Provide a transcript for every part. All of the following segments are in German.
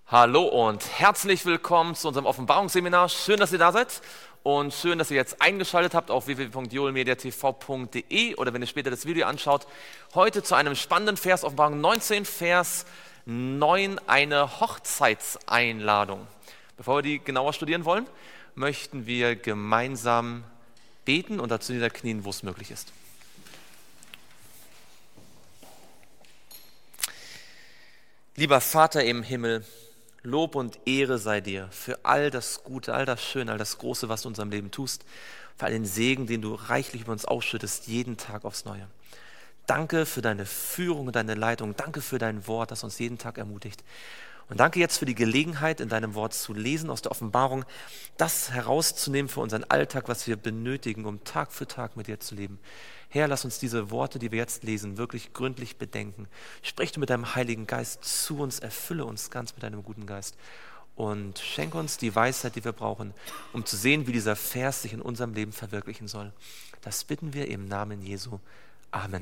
Hallo und herzlich willkommen zu unserem Offenbarungsseminar. Schön, dass ihr da seid und schön, dass ihr jetzt eingeschaltet habt auf www.joelmediatv.de oder wenn ihr später das Video anschaut. Heute zu einem spannenden Vers, Offenbarung 19, Vers 9, eine Hochzeitseinladung. Bevor wir die genauer studieren wollen, möchten wir gemeinsam beten und dazu niederknien, wo es möglich ist. Lieber Vater im Himmel, Lob und Ehre sei dir für all das Gute, all das Schöne, all das Große, was du in unserem Leben tust, für all den Segen, den du reichlich über uns ausschüttest, jeden Tag aufs Neue. Danke für deine Führung und deine Leitung, danke für dein Wort, das uns jeden Tag ermutigt. Und danke jetzt für die Gelegenheit, in deinem Wort zu lesen, aus der Offenbarung, das herauszunehmen für unseren Alltag, was wir benötigen, um Tag für Tag mit dir zu leben. Herr, lass uns diese Worte, die wir jetzt lesen, wirklich gründlich bedenken. Sprich du mit deinem Heiligen Geist zu uns, erfülle uns ganz mit deinem guten Geist und schenke uns die Weisheit, die wir brauchen, um zu sehen, wie dieser Vers sich in unserem Leben verwirklichen soll. Das bitten wir im Namen Jesu. Amen.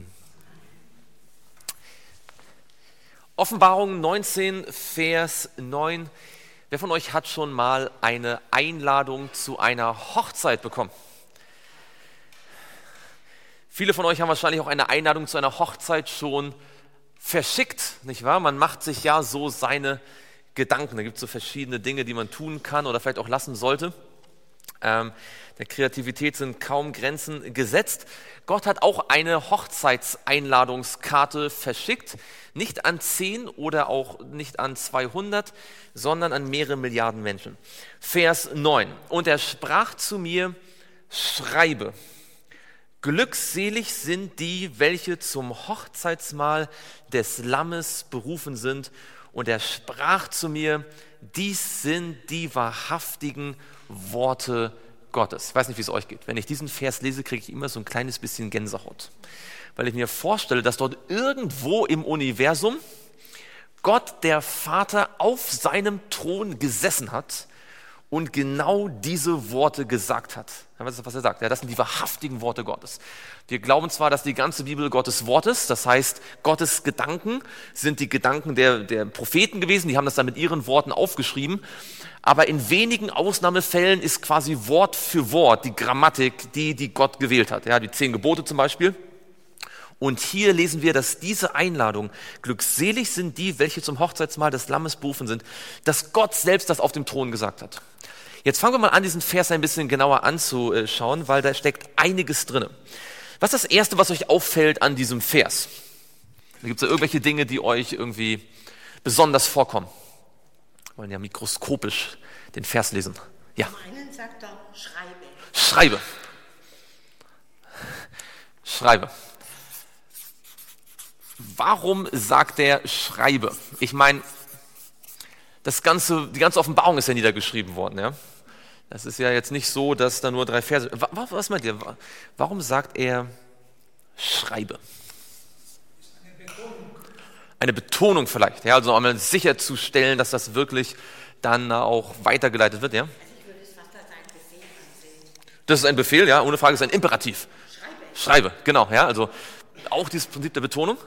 Offenbarung 19, Vers 9. Wer von euch hat schon mal eine Einladung zu einer Hochzeit bekommen? Viele von euch haben wahrscheinlich auch eine Einladung zu einer Hochzeit schon verschickt, nicht wahr? Man macht sich ja so seine Gedanken. Da gibt es so verschiedene Dinge, die man tun kann oder vielleicht auch lassen sollte. Der Kreativität sind kaum Grenzen gesetzt. Gott hat auch eine Hochzeitseinladungskarte verschickt. Nicht an 10 oder auch nicht an 200, sondern an mehrere Milliarden Menschen. Vers 9. Und er sprach zu mir, schreibe. Glückselig sind die, welche zum Hochzeitsmahl des Lammes berufen sind. Und er sprach zu mir, dies sind die wahrhaftigen Worte Gottes. Ich weiß nicht, wie es euch geht. Wenn ich diesen Vers lese, kriege ich immer so ein kleines bisschen Gänsehaut. Weil ich mir vorstelle, dass dort irgendwo im Universum Gott, der Vater, auf seinem Thron gesessen hat und genau diese Worte gesagt hat. Was er sagt? Ja, das sind die wahrhaftigen Worte Gottes. Wir glauben zwar, dass die ganze Bibel Gottes Wort ist, das heißt, Gottes Gedanken sind die Gedanken der Propheten gewesen, die haben das dann mit ihren Worten aufgeschrieben, aber in wenigen Ausnahmefällen ist quasi Wort für Wort die Grammatik, die Gott gewählt hat. Ja, die 10 Gebote zum Beispiel. Und hier lesen wir, dass diese Einladung, glückselig sind die, welche zum Hochzeitsmahl des Lammes berufen sind, dass Gott selbst das auf dem Thron gesagt hat. Jetzt fangen wir mal an, diesen Vers ein bisschen genauer anzuschauen, weil da steckt einiges drin. Was ist das Erste, was euch auffällt an diesem Vers? Da gibt es ja irgendwelche Dinge, die euch irgendwie besonders vorkommen. Wir wollen ja mikroskopisch den Vers lesen. Ja. Zum einen sagt er, schreibe. Schreibe. Schreibe. Warum sagt er schreibe? Ich meine, die ganze Offenbarung ist ja niedergeschrieben worden. Ja? Das ist ja jetzt nicht so, dass da nur 3 Verse... Was meint ihr? Warum sagt er schreibe? Eine Betonung vielleicht. Ja? Also um sicherzustellen, dass das wirklich dann auch weitergeleitet wird. Ja? Also ich würde es fast als einen Befehl ansehen. Das ist ein Befehl, ja, ohne Frage, ist ein Imperativ. Schreibe. Schreibe, genau. Ja? Also auch dieses Prinzip der Betonung.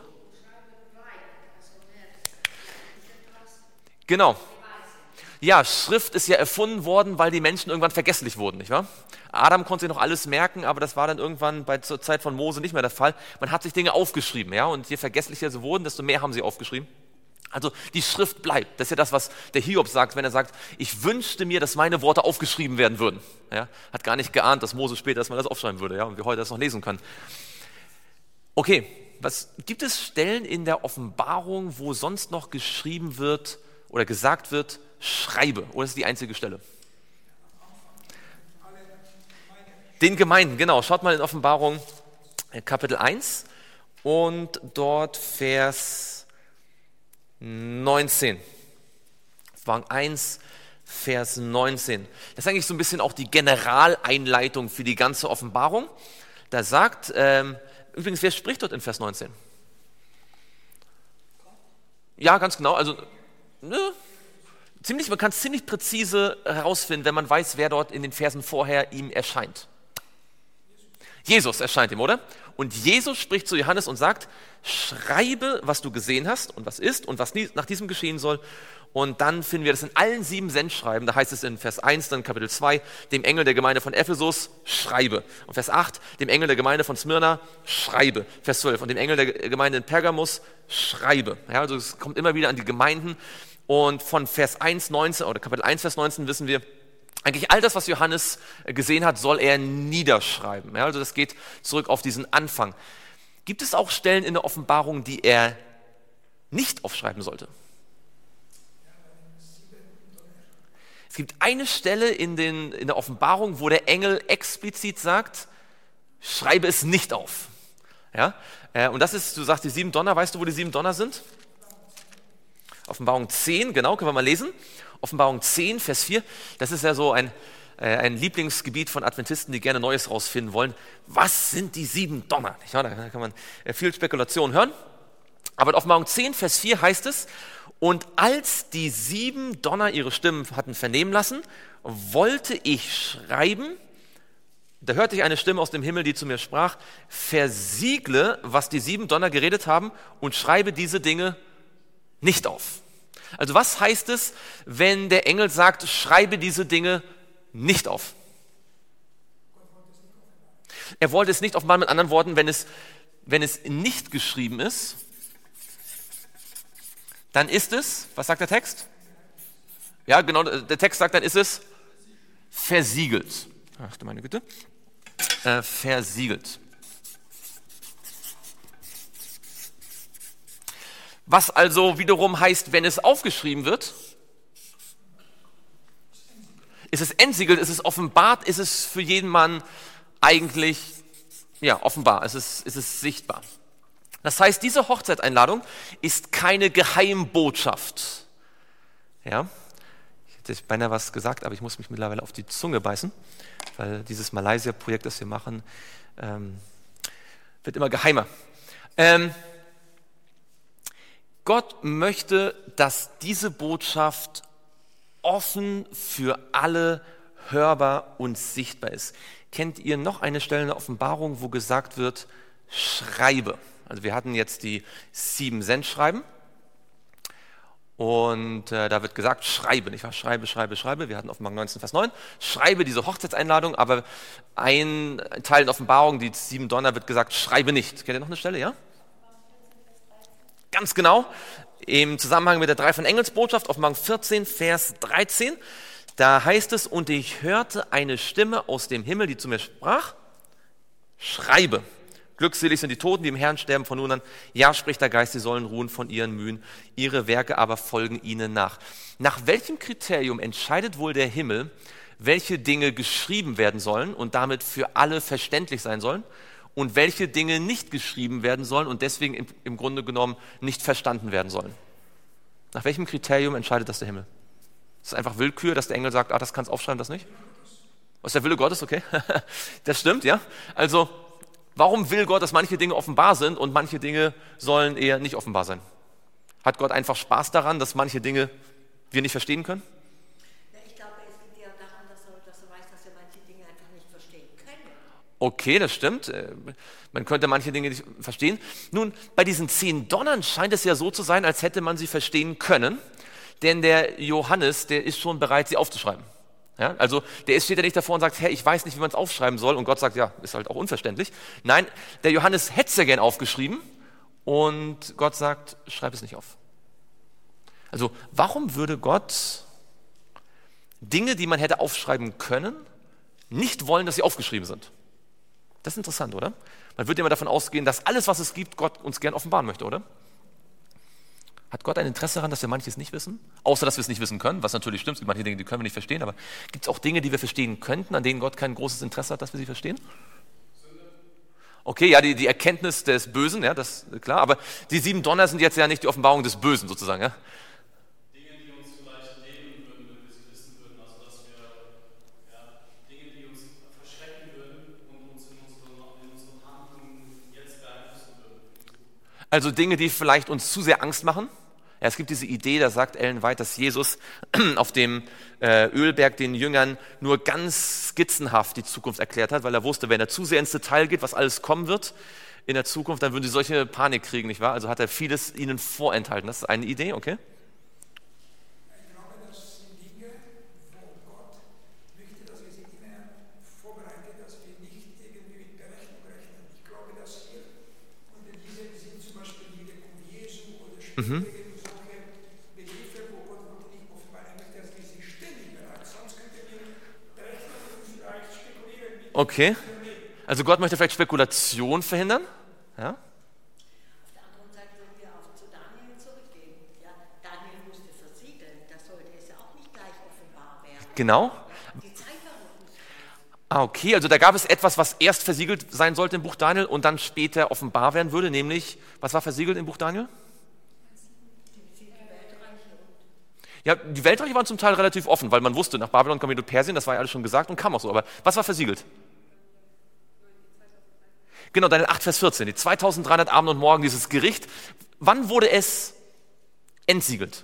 Genau. Ja, Schrift ist ja erfunden worden, weil die Menschen irgendwann vergesslich wurden, nicht wahr? Adam konnte sich noch alles merken, aber das war dann irgendwann zur Zeit von Mose nicht mehr der Fall. Man hat sich Dinge aufgeschrieben, ja, und je vergesslicher sie wurden, desto mehr haben sie aufgeschrieben. Also die Schrift bleibt. Das ist ja das, was der Hiob sagt, wenn er sagt, ich wünschte mir, dass meine Worte aufgeschrieben werden würden. Ja, hat gar nicht geahnt, dass Mose später das aufschreiben würde, ja, und wir heute das noch lesen können. Okay, gibt es Stellen in der Offenbarung, wo sonst noch geschrieben wird oder gesagt wird, schreibe, oder ist die einzige Stelle? Den Gemeinden, genau. Schaut mal in Offenbarung Kapitel 1 und dort Vers 19. Offenbarung 1, Vers 19. Das ist eigentlich so ein bisschen auch die Generaleinleitung für die ganze Offenbarung. Da sagt, übrigens, wer spricht dort in Vers 19? Ja, ganz genau, also man kann es ziemlich präzise herausfinden, wenn man weiß, wer dort in den Versen vorher ihm erscheint. Jesus erscheint ihm, oder? Und Jesus spricht zu Johannes und sagt, schreibe, was du gesehen hast und was ist und was nach diesem geschehen soll Und dann finden wir das in allen 7 Sendschreiben. Da heißt es in Vers 1, dann Kapitel 2, dem Engel der Gemeinde von Ephesus, schreibe. Und Vers 8, dem Engel der Gemeinde von Smyrna, schreibe. Vers 12, und dem Engel der Gemeinde in Pergamus, schreibe. Ja, also es kommt immer wieder an die Gemeinden. Und von Vers 1, 19, oder Kapitel 1, Vers 19 wissen wir, eigentlich all das, was Johannes gesehen hat, soll er niederschreiben. Ja, also das geht zurück auf diesen Anfang. Gibt es auch Stellen in der Offenbarung, die er nicht aufschreiben sollte? Es gibt eine Stelle in der Offenbarung, wo der Engel explizit sagt, schreibe es nicht auf. Ja? Und das ist, du sagst die 7 Donner, weißt du, wo die 7 Donner sind? Offenbarung 10, genau, können wir mal lesen. Offenbarung 10, Vers 4, das ist ja so ein Lieblingsgebiet von Adventisten, die gerne Neues rausfinden wollen. Was sind die 7 Donner? Ja, da kann man viel Spekulation hören. Aber in Offenbarung 10, Vers 4 heißt es, und als die 7 Donner ihre Stimmen hatten vernehmen lassen, wollte ich schreiben, da hörte ich eine Stimme aus dem Himmel, die zu mir sprach, versiegle, was die 7 Donner geredet haben und schreibe diese Dinge nicht auf. Also was heißt es, wenn der Engel sagt, schreibe diese Dinge nicht auf? Er wollte es nicht offenbaren, mit anderen Worten, wenn es nicht geschrieben ist, dann ist es, was sagt der Text? Ja, genau, der Text sagt, dann ist es versiegelt. Ach du meine Güte. Versiegelt. Was also wiederum heißt, wenn es aufgeschrieben wird, ist es entsiegelt, ist es offenbart, ist es für jeden Mann eigentlich, ja, offenbar, ist es sichtbar. Das heißt, diese Hochzeitseinladung ist keine Geheimbotschaft. Ja, ich hätte beinahe was gesagt, aber ich muss mich mittlerweile auf die Zunge beißen, weil dieses Malaysia-Projekt, das wir machen, wird immer geheimer. Gott möchte, dass diese Botschaft offen für alle hörbar und sichtbar ist. Kennt ihr noch eine Stelle in der Offenbarung, wo gesagt wird, schreibe? Also wir hatten jetzt die 7 Sendschreiben und da wird gesagt, schreibe, nicht wahr? Schreibe, schreibe, schreibe. Wir hatten Offenbarung 19, Vers 9. Schreibe diese Hochzeitseinladung, aber ein Teil in Offenbarung, die 7 Donner, wird gesagt, schreibe nicht. Kennt ihr noch eine Stelle, ja? Ganz genau, im Zusammenhang mit der 3 von Engelsbotschaft, Offenbarung 14, Vers 13, da heißt es, und ich hörte eine Stimme aus dem Himmel, die zu mir sprach, schreibe. Glückselig sind die Toten, die im Herrn sterben von nun an. Ja, spricht der Geist, sie sollen ruhen von ihren Mühen, ihre Werke aber folgen ihnen nach. Nach welchem Kriterium entscheidet wohl der Himmel, welche Dinge geschrieben werden sollen und damit für alle verständlich sein sollen und welche Dinge nicht geschrieben werden sollen und deswegen im Grunde genommen nicht verstanden werden sollen? Nach welchem Kriterium entscheidet das der Himmel? Ist es einfach Willkür, dass der Engel sagt, das kannst du aufschreiben, das nicht? Was ist der Wille Gottes? Okay, das stimmt, ja. Also, warum will Gott, dass manche Dinge offenbar sind und manche Dinge sollen eher nicht offenbar sein? Hat Gott einfach Spaß daran, dass manche Dinge wir nicht verstehen können? Ja, ich glaube, es liegt eher daran, dass er weiß, dass wir manche Dinge einfach nicht verstehen können. Okay, das stimmt. Man könnte manche Dinge nicht verstehen. Nun, bei diesen 10 Donnern scheint es ja so zu sein, als hätte man sie verstehen können, denn der Johannes, der ist schon bereit, sie aufzuschreiben. Ja, also der steht ja nicht davor und sagt, Herr, ich weiß nicht, wie man es aufschreiben soll. Und Gott sagt, ja, ist halt auch unverständlich. Nein, der Johannes hätte es ja gern aufgeschrieben und Gott sagt, schreib es nicht auf. Also warum würde Gott Dinge, die man hätte aufschreiben können, nicht wollen, dass sie aufgeschrieben sind? Das ist interessant, oder? Man würde ja immer davon ausgehen, dass alles, was es gibt, Gott uns gern offenbaren möchte, oder? Hat Gott ein Interesse daran, dass wir manches nicht wissen? Außer, dass wir es nicht wissen können, was natürlich stimmt. Es gibt manche Dinge, die können wir nicht verstehen, aber gibt es auch Dinge, die wir verstehen könnten, an denen Gott kein großes Interesse hat, dass wir sie verstehen? Okay, ja, die Erkenntnis des Bösen, ja, das ist klar, aber die 7 Donner sind jetzt ja nicht die Offenbarung des Bösen sozusagen, ja? Dinge, die uns vielleicht nehmen würden, wenn wir sie wissen würden, also dass wir, ja, Dinge, die uns verschrecken würden und uns in unseren Handlungen jetzt beeinflussen würden. Also Dinge, die vielleicht uns zu sehr Angst machen. Ja, es gibt diese Idee, da sagt Ellen White, dass Jesus auf dem Ölberg den Jüngern nur ganz skizzenhaft die Zukunft erklärt hat, weil er wusste, wenn er zu sehr ins Detail geht, was alles kommen wird in der Zukunft, dann würden sie solche Panik kriegen, nicht wahr? Also hat er vieles ihnen vorenthalten. Das ist eine Idee, okay? solche Begriffe, wo Gott wollte nicht offenbar eigentlich, dass wir sie ständig bereit. Sonst könnten wir vielleicht spekulieren. Okay. Also Gott möchte vielleicht Spekulation verhindern. Ja? Auf der anderen Seite würden wir auch zu Daniel zurückgehen. Ja, Daniel musste versiegeln, da sollte es ja auch nicht gleich offenbar werden. Genau. Die Zeit war noch nicht reif. Okay, also da gab es etwas, was erst versiegelt sein sollte im Buch Daniel und dann später offenbar werden würde, nämlich, was war versiegelt im Buch Daniel? Ja, die Weltreiche waren zum Teil relativ offen, weil man wusste, nach Babylon kommt Medo-Persien, das war ja alles schon gesagt und kam auch so. Aber was war versiegelt? Genau, Daniel 8, Vers 14, die 2300 Abend und Morgen, dieses Gericht. Wann wurde es entsiegelt?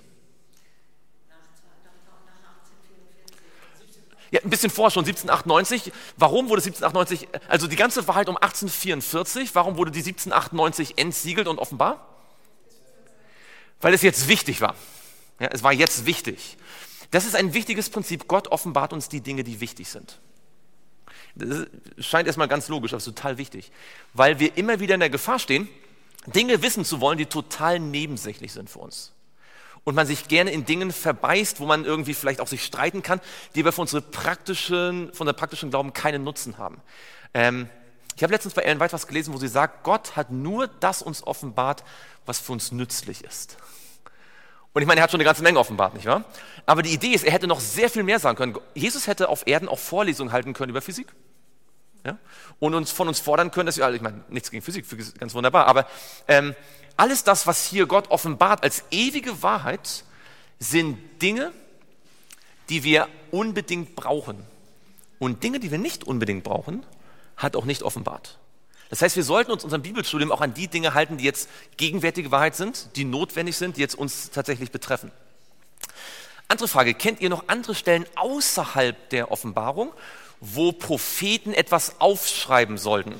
Ja, ein bisschen vorher schon, 1798. Warum wurde 1798, also die ganze Wahrheit um 1844, warum wurde die 1798 entsiegelt und offenbar? Weil es jetzt wichtig war. Ja, es war jetzt wichtig. Das ist ein wichtiges Prinzip. Gott offenbart uns die Dinge, die wichtig sind. Das scheint erstmal ganz logisch, aber es ist total wichtig. Weil wir immer wieder in der Gefahr stehen, Dinge wissen zu wollen, die total nebensächlich sind für uns. Und man sich gerne in Dingen verbeißt, wo man irgendwie vielleicht auch sich streiten kann, die aber für unsere praktischen Glauben keinen Nutzen haben. Ich habe letztens bei Ellen White was gelesen, wo sie sagt, Gott hat nur das uns offenbart, was für uns nützlich ist. Und ich meine, er hat schon eine ganze Menge offenbart, nicht wahr? Aber die Idee ist, er hätte noch sehr viel mehr sagen können. Jesus hätte auf Erden auch Vorlesungen halten können über Physik. Ja? Und von uns fordern können, dass wir, ich meine, nichts gegen Physik, Physik ist ganz wunderbar, aber alles das, was hier Gott offenbart als ewige Wahrheit, sind Dinge, die wir unbedingt brauchen. Und Dinge, die wir nicht unbedingt brauchen, hat auch nicht offenbart. Das heißt, wir sollten uns unserem Bibelstudium auch an die Dinge halten, die jetzt gegenwärtige Wahrheit sind, die notwendig sind, die jetzt uns tatsächlich betreffen. Andere Frage, kennt ihr noch andere Stellen außerhalb der Offenbarung, wo Propheten etwas aufschreiben sollten?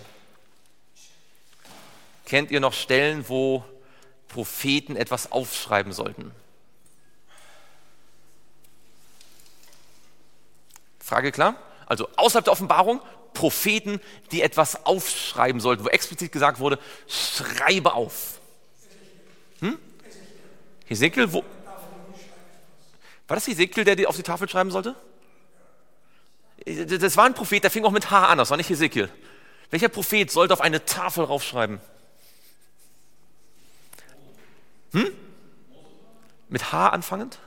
Kennt ihr noch Stellen, wo Propheten etwas aufschreiben sollten? Frage klar? Also außerhalb der Offenbarung, Propheten, die etwas aufschreiben sollten, wo explizit gesagt wurde, schreibe auf. Hesekiel, wo? War das Hesekiel, der auf die Tafel schreiben sollte? Das war ein Prophet, der fing auch mit H an, das war nicht Hesekiel. Welcher Prophet sollte auf eine Tafel raufschreiben? Mit H anfangend?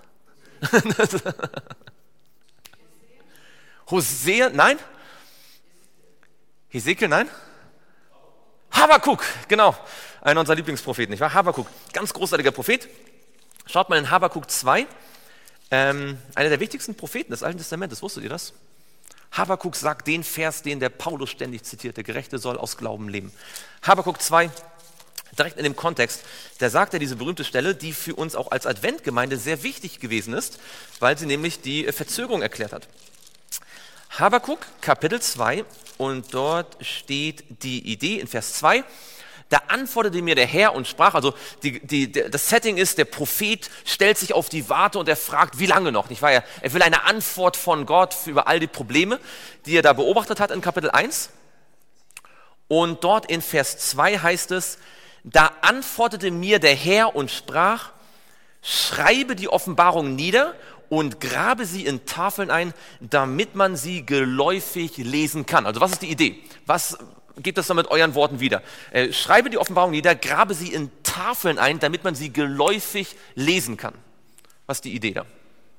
Hosea, nein? Hesekiel, nein? Habakuk, genau. Einer unserer Lieblingspropheten, nicht wahr? Habakuk, ganz großartiger Prophet. Schaut mal in Habakuk 2. Einer der wichtigsten Propheten des Alten Testamentes, wusstet ihr das? Habakuk sagt den Vers, den der Paulus ständig zitiert, der Gerechte soll aus Glauben leben. Habakuk 2, direkt in dem Kontext, da sagt er diese berühmte Stelle, die für uns auch als Adventgemeinde sehr wichtig gewesen ist, weil sie nämlich die Verzögerung erklärt hat. Habakuk, Kapitel 2, und dort steht die Idee in Vers 2, da antwortete mir der Herr und sprach, also das Setting ist, der Prophet stellt sich auf die Warte und er fragt, wie lange noch, nicht wahr? Er will eine Antwort von Gott über all die Probleme, die er da beobachtet hat in Kapitel 1. Und dort in Vers 2 heißt es, da antwortete mir der Herr und sprach, schreibe die Offenbarung nieder und grabe sie in Tafeln ein, damit man sie geläufig lesen kann. Also was ist die Idee? Was gebt das dann mit euren Worten wieder? Schreibe die Offenbarung nieder, grabe sie in Tafeln ein, damit man sie geläufig lesen kann. Was ist die Idee da?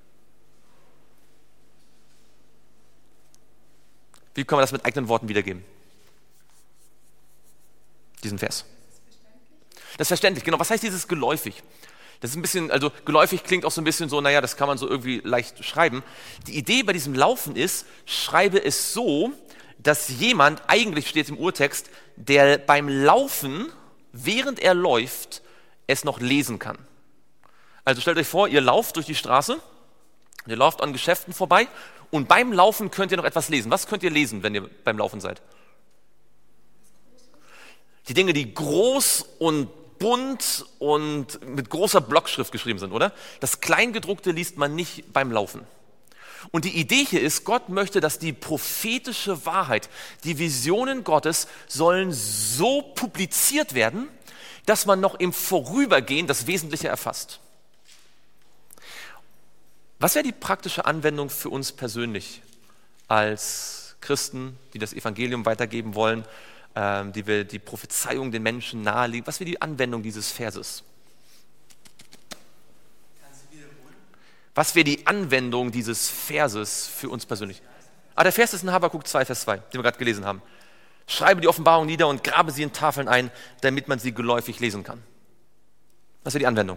Wie können wir das mit eigenen Worten wiedergeben? Diesen Vers. Das ist verständlich, genau. Was heißt dieses geläufig? Das ist ein bisschen, also geläufig klingt auch so ein bisschen so, naja, das kann man so irgendwie leicht schreiben. Die Idee bei diesem Laufen ist, schreibe es so, dass jemand, eigentlich steht es im Urtext, der beim Laufen, während er läuft, es noch lesen kann. Also stellt euch vor, ihr lauft durch die Straße, ihr lauft an Geschäften vorbei und beim Laufen könnt ihr noch etwas lesen. Was könnt ihr lesen, wenn ihr beim Laufen seid? Die Dinge, die groß und bunt und mit großer Blockschrift geschrieben sind, oder? Das Kleingedruckte liest man nicht beim Laufen. Und die Idee hier ist, Gott möchte, dass die prophetische Wahrheit, die Visionen Gottes sollen so publiziert werden, dass man noch im Vorübergehen das Wesentliche erfasst. Was wäre die praktische Anwendung für uns persönlich als Christen, die das Evangelium weitergeben wollen, die wir die Prophezeiung den Menschen nahelegen? Was wäre die Anwendung dieses Verses? Was wäre die Anwendung dieses Verses für uns persönlich? Der Vers ist in Habakuk 2, Vers 2, den wir gerade gelesen haben. Schreibe die Offenbarung nieder und grabe sie in Tafeln ein, damit man sie geläufig lesen kann. Was wäre die Anwendung?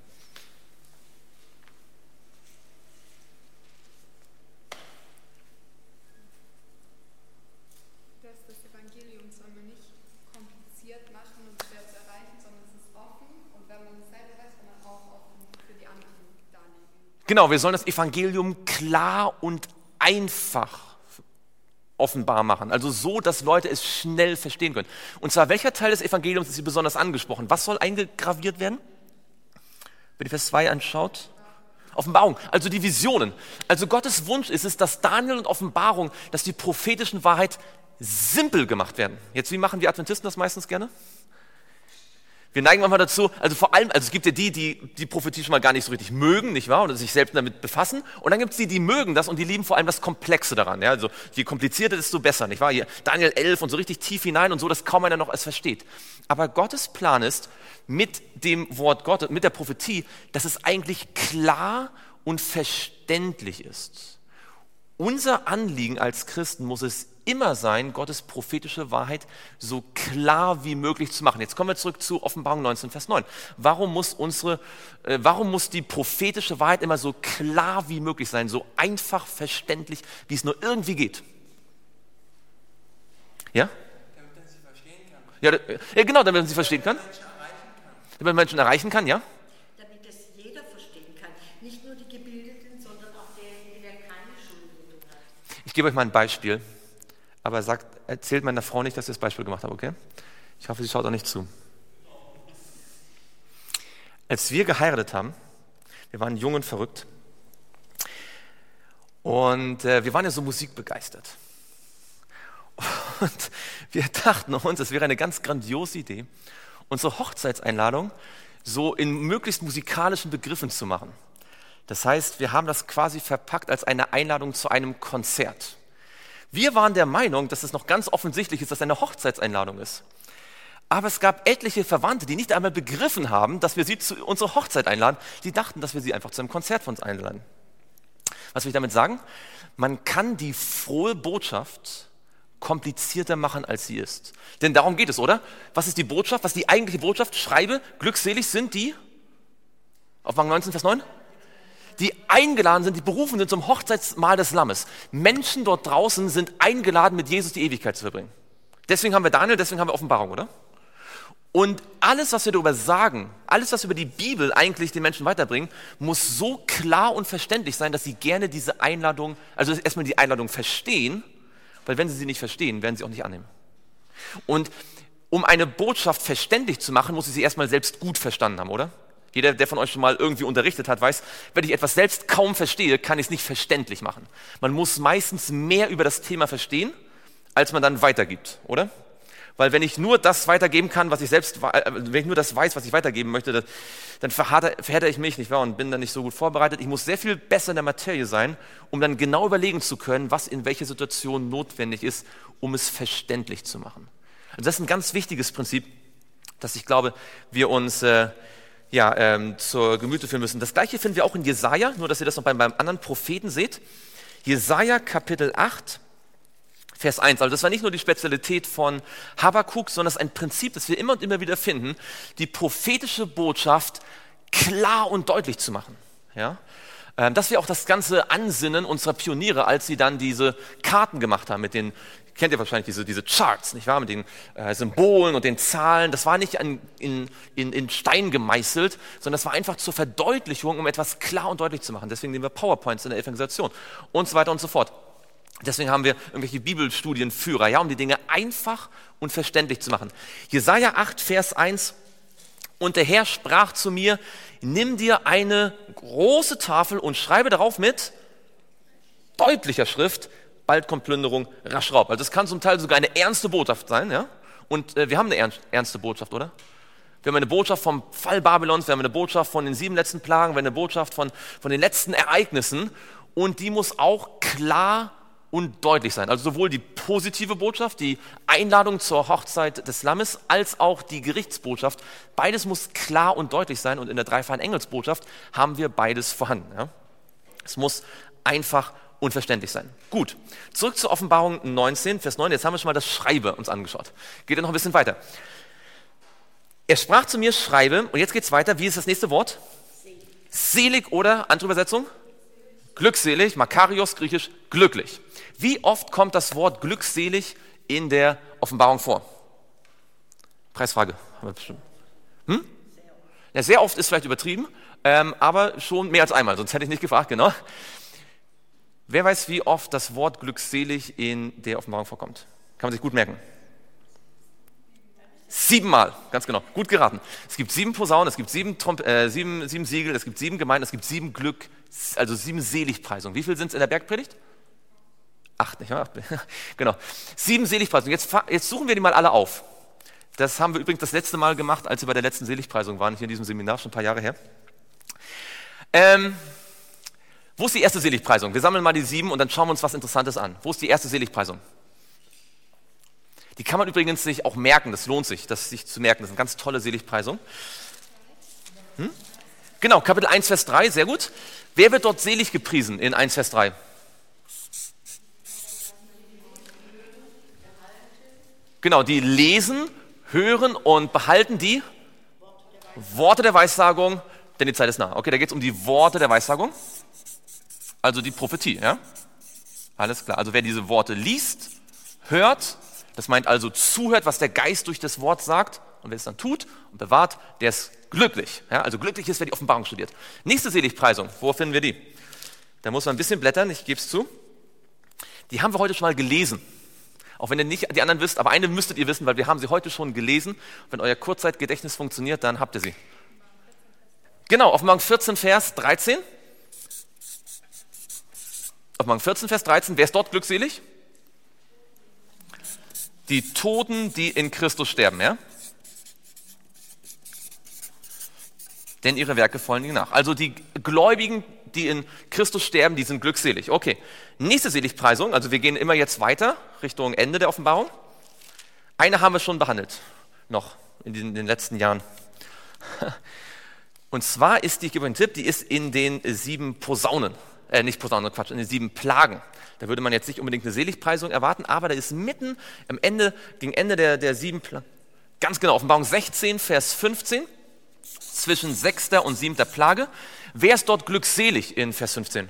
Das Evangelium soll man nicht kompliziert machen und schwer zu erreichen, sondern es ist offen und wenn man es selber weiß, kann man auch offen für die anderen darlegen. Genau, wir sollen das Evangelium klar und einfach offenbar machen. Also so, dass Leute es schnell verstehen können. Und zwar, welcher Teil des Evangeliums ist hier besonders angesprochen? Was soll eingegraviert werden? Wenn ihr Vers 2 anschaut. Offenbarung, also die Visionen. Also Gottes Wunsch ist es, dass Daniel und Offenbarung, dass die prophetischen Wahrheit simpel gemacht werden. Jetzt, wie machen wir Adventisten das meistens gerne? Wir neigen manchmal dazu, also vor allem, also es gibt ja die Prophetie schon mal gar nicht so richtig mögen, nicht wahr? Oder sich selbst damit befassen. Und dann gibt es die mögen das und die lieben vor allem das Komplexe daran. Ja? Also je komplizierter, desto besser, nicht wahr? Hier Daniel 11 und so richtig tief hinein und so, dass kaum einer noch es versteht. Aber Gottes Plan ist, mit dem Wort Gottes, mit der Prophetie, dass es eigentlich klar und verständlich ist. Unser Anliegen als Christen muss es immer sein, Gottes prophetische Wahrheit so klar wie möglich zu machen. Jetzt kommen wir zurück zu Offenbarung 19, Vers 9. Warum muss die prophetische Wahrheit immer so klar wie möglich sein, so einfach verständlich, wie es nur irgendwie geht? Ja? Damit man sie verstehen kann. Ja, genau, damit man sie verstehen kann. Damit man Menschen erreichen kann, ja? Damit es jeder verstehen kann. Nicht nur die Gebildeten, sondern auch derjenige, der keine Schulbildung hat. Ich gebe euch mal ein Beispiel. Aber erzählt meiner Frau nicht, dass ich das Beispiel gemacht habe, okay? Ich hoffe, sie schaut auch nicht zu. Als wir geheiratet haben, wir waren jung und verrückt und wir waren ja so musikbegeistert. Und wir dachten uns, es wäre eine ganz grandiose Idee, unsere Hochzeitseinladung so in möglichst musikalischen Begriffen zu machen. Das heißt, wir haben das quasi verpackt als eine Einladung zu einem Konzert. Wir waren der Meinung, dass es noch ganz offensichtlich ist, dass es eine Hochzeitseinladung ist. Aber es gab etliche Verwandte, die nicht einmal begriffen haben, dass wir sie zu unserer Hochzeit einladen. Die dachten, dass wir sie einfach zu einem Konzert von uns einladen. Was will ich damit sagen? Man kann die frohe Botschaft komplizierter machen, als sie ist. Denn darum geht es, oder? Was ist die Botschaft? Was ist die eigentliche Botschaft? Schreibe, glückselig sind die, Offenbarung 19, Vers 9, die eingeladen sind, die berufen sind zum Hochzeitsmahl des Lammes. Menschen dort draußen sind eingeladen, mit Jesus die Ewigkeit zu verbringen. Deswegen haben wir Daniel, deswegen haben wir Offenbarung, oder? Und alles, was wir darüber sagen, alles, was wir über die Bibel eigentlich den Menschen weiterbringen, muss so klar und verständlich sein, dass sie gerne diese Einladung, also erstmal die Einladung verstehen, weil wenn sie nicht verstehen, werden sie auch nicht annehmen. Und um eine Botschaft verständlich zu machen, muss sie sie erstmal selbst gut verstanden haben, oder? Jeder, der von euch schon mal irgendwie unterrichtet hat, weiß, wenn ich etwas selbst kaum verstehe, kann ich es nicht verständlich machen. Man muss meistens mehr über das Thema verstehen, als man dann weitergibt, oder? Weil wenn ich nur das weitergeben kann, wenn ich nur das weiß, was ich weitergeben möchte, dann verhärte ich mich, nicht wahr, und bin dann nicht so gut vorbereitet. Ich muss sehr viel besser in der Materie sein, um dann genau überlegen zu können, was in welcher Situation notwendig ist, um es verständlich zu machen. Also das ist ein ganz wichtiges Prinzip, das ich glaube, wir uns zur Gemüte führen müssen. Das Gleiche finden wir auch in Jesaja, nur dass ihr das noch beim anderen Propheten seht. Jesaja Kapitel 8, Vers 1. Also das war nicht nur die Spezialität von Habakuk, sondern es ist ein Prinzip, das wir immer und immer wieder finden, die prophetische Botschaft klar und deutlich zu machen. Ja? Das wäre auch das ganze Ansinnen unserer Pioniere, als sie dann diese Karten gemacht haben mit den, kennt ihr wahrscheinlich diese Charts, nicht wahr? Mit den Symbolen und den Zahlen. Das war nicht in Stein gemeißelt, sondern das war einfach zur Verdeutlichung, um etwas klar und deutlich zu machen. Deswegen nehmen wir PowerPoints in der Evangelisation und so weiter und so fort. Deswegen haben wir irgendwelche Bibelstudienführer, ja, um die Dinge einfach und verständlich zu machen. Jesaja 8, Vers 1. Und der Herr sprach zu mir, nimm dir eine große Tafel und schreibe darauf mit deutlicher Schrift, bald kommt Plünderung, rasch Raub. Also das kann zum Teil sogar eine ernste Botschaft sein, ja. Und wir haben eine ernste Botschaft, oder? Wir haben eine Botschaft vom Fall Babylons, wir haben eine Botschaft von den 7 letzten Plagen, wir haben eine Botschaft von den letzten Ereignissen und die muss auch klar und deutlich sein. Also sowohl die positive Botschaft, die Einladung zur Hochzeit des Lammes, als auch die Gerichtsbotschaft. Beides muss klar und deutlich sein und in der dreifachen Engelsbotschaft haben wir beides vorhanden. Ja? Es muss einfach und verständlich sein. Gut, zurück zur Offenbarung 19, Vers 9. Jetzt haben wir schon mal das Schreibe uns angeschaut. Geht ja noch ein bisschen weiter. Er sprach zu mir, schreibe, und jetzt geht es weiter. Wie ist das nächste Wort? Selig oder, andere Übersetzung? Glückselig, Makarios, griechisch, glücklich. Wie oft kommt das Wort glückselig in der Offenbarung vor? Preisfrage, haben wir bestimmt. Ja, sehr oft ist vielleicht übertrieben, aber schon mehr als einmal, sonst hätte ich nicht gefragt, genau. Wer weiß, wie oft das Wort glückselig in der Offenbarung vorkommt? Kann man sich gut merken. 7 Mal, ganz genau, gut geraten. Es gibt 7 Posaunen, es gibt 7 Siegel, es gibt 7 Gemeinden, es gibt 7 Glück, also 7 Seligpreisungen. Wie viel sind es in der Bergpredigt? 8, nicht wahr? 8, genau. 7 Seligpreisungen. Jetzt suchen wir die mal alle auf. Das haben wir übrigens das letzte Mal gemacht, als wir bei der letzten Seligpreisung waren, hier in diesem Seminar, schon ein paar Jahre her. Wo ist die erste Seligpreisung? Wir sammeln mal die 7 und dann schauen wir uns was Interessantes an. Wo ist die erste Seligpreisung? Die kann man übrigens sich auch merken, das lohnt sich, das sich zu merken. Das ist eine ganz tolle Seligpreisung. Genau, Kapitel 1, Vers 3, sehr gut. Wer wird dort selig gepriesen in 1, Vers 3? Genau, die lesen, hören und behalten die Worte der Weissagung, denn die Zeit ist nah. Okay, da geht es um die Worte der Weissagung, also die Prophetie. Ja? Alles klar, also wer diese Worte liest, hört, das meint also zuhört, was der Geist durch das Wort sagt und wer es dann tut und bewahrt, der ist glücklich. Ja? Also glücklich ist, wer die Offenbarung studiert. Nächste Seligpreisung, wo finden wir die? Da muss man ein bisschen blättern, ich gebe es zu. Die haben wir heute schon mal gelesen. Auch wenn ihr nicht die anderen wisst, aber eine müsstet ihr wissen, weil wir haben sie heute schon gelesen. Wenn euer Kurzzeitgedächtnis funktioniert, dann habt ihr sie. Genau, Offenbarung 14, Vers 13. Offenbarung 14, Vers 13. Wer ist dort glückselig? Die Toten, die in Christus sterben, ja? Denn ihre Werke folgen ihnen nach. Also die Gläubigen, die in Christus sterben, die sind glückselig. Okay, nächste Seligpreisung, also wir gehen immer jetzt weiter, Richtung Ende der Offenbarung. Eine haben wir schon behandelt, noch in den letzten Jahren. Und zwar ist die, ich gebe euch einen Tipp, die ist in den 7 Posaunen, nicht Posaunen, Quatsch, in den 7 Plagen. Da würde man jetzt nicht unbedingt eine Seligpreisung erwarten, aber da ist mitten am Ende, gegen Ende der 7 Plagen, ganz genau, Offenbarung 16, Vers 15, zwischen 6. und 7. Plage. Wer ist dort glückselig in Vers 15?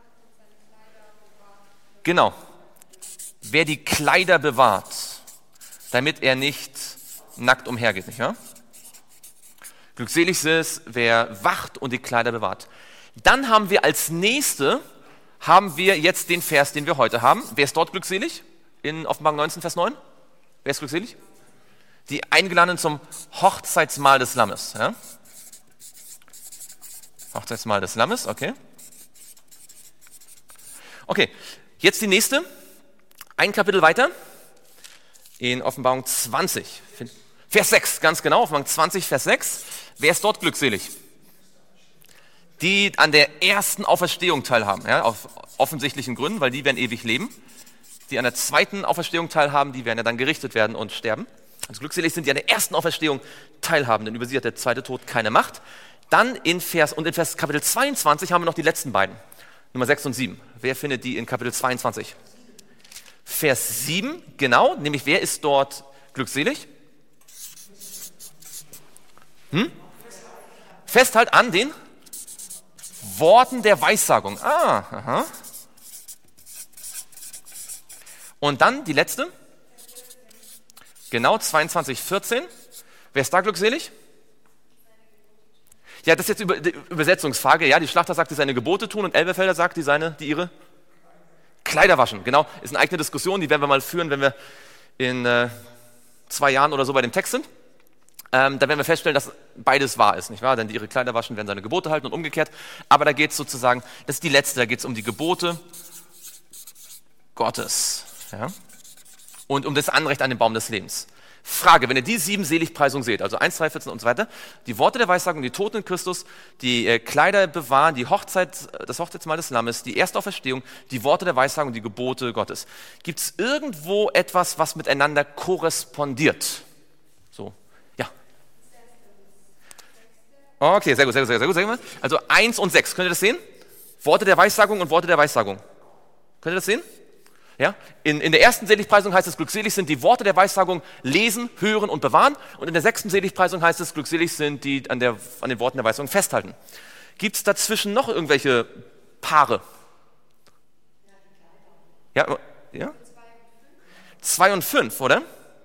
Genau. Wer die Kleider bewahrt, damit er nicht nackt umhergeht, nicht wahr? Glückselig ist es, wer wacht und die Kleider bewahrt. Dann haben wir als nächste, jetzt den Vers, den wir heute haben. Wer ist dort glückselig? In Offenbarung 19, Vers 9. Wer ist glückselig? Die Eingeladenen zum Hochzeitsmahl des Lammes. Ja? Hochzeitsmahl des Lammes, okay. Okay, jetzt die nächste. Ein Kapitel weiter. In Offenbarung 20. Vers 6, ganz genau. Offenbarung 20, Vers 6. Wer ist dort glückselig? Die an der ersten Auferstehung teilhaben, ja, aus offensichtlichen Gründen, weil die werden ewig leben. Die an der zweiten Auferstehung teilhaben, die werden ja dann gerichtet werden und sterben. Also glückselig sind die an der ersten Auferstehung teilhaben, denn über sie hat der zweite Tod keine Macht. Dann in Vers Kapitel 22 haben wir noch die letzten beiden, Nummer 6 und 7. Wer findet die in Kapitel 22? Vers 7, genau, nämlich wer ist dort glückselig? Festhalt an den Worten der Weissagung. Aha. Und dann die letzte. Genau, 22, 14. Wer ist da glückselig? Ja, das ist jetzt die Übersetzungsfrage. Ja, die Schlachter sagt, die seine Gebote tun und Elberfelder sagt, die ihre Kleider waschen. Genau, ist eine eigene Diskussion, die werden wir mal führen, wenn wir in 2 Jahren oder so bei dem Text sind. Da werden wir feststellen, dass beides wahr ist, nicht wahr? Denn die ihre Kleider waschen, werden seine Gebote halten und umgekehrt. Aber da geht es sozusagen, das ist die letzte, da geht es um die Gebote Gottes. Ja? Und um das Anrecht an den Baum des Lebens. Frage, wenn ihr die 7 Seligpreisungen seht, also 1, 3, 14 und so weiter, die Worte der Weissagung, die Toten in Christus, die Kleider bewahren, die das Hochzeitsmahl des Lammes, die Erstauferstehung, die Worte der Weissagung, die Gebote Gottes. Gibt es irgendwo etwas, was miteinander korrespondiert? So, ja. Okay, sehr gut. Also 1 und 6, könnt ihr das sehen? Worte der Weissagung und Worte der Weissagung. Könnt ihr das sehen? Ja? In der ersten Seligpreisung heißt es, glückselig sind die Worte der Weissagung lesen, hören und bewahren. Und in der 6. Seligpreisung heißt es, glückselig sind die an den Worten der Weissagung festhalten. Gibt es dazwischen noch irgendwelche Paare? Ja? 2 und 5, oder?